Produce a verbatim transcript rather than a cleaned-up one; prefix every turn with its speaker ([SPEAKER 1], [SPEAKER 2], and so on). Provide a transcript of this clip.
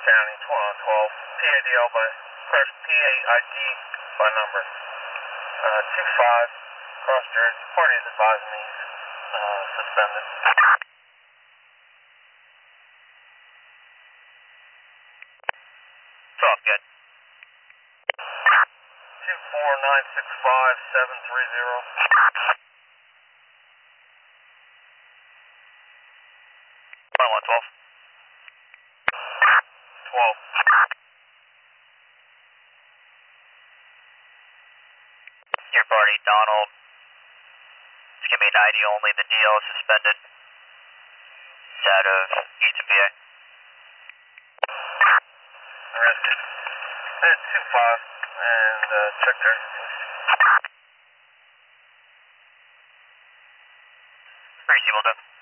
[SPEAKER 1] County, twelve, P A D L by, first P A I D by number, uh, two five, Cross Jersey, party is advising me, uh, suspended.
[SPEAKER 2] twelve, good.
[SPEAKER 1] two four nine six five seven three zero.
[SPEAKER 2] one one, twelve.
[SPEAKER 1] twelve.
[SPEAKER 2] Your party, Donald. It's going to be an I D only. The D L is suspended. It's out of Eastern P A.
[SPEAKER 1] Arrested. Head two five and uh, check there, please.
[SPEAKER 2] Receive, will do.